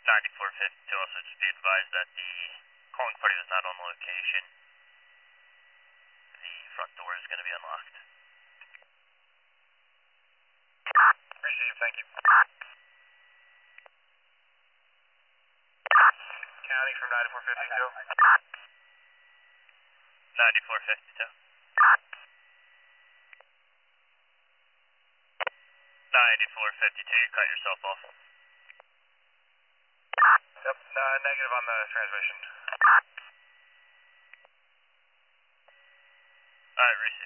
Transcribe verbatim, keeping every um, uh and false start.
ninety-four fifty-two, also just be advised that the calling party was not on location. The front door is going to be unlocked. Received, thank you. County from ninety-four fifty-two. ninety-four fifty-two. ninety-four fifty-two, you cut yourself off. Yep, uh, negative on the transmission. Alright,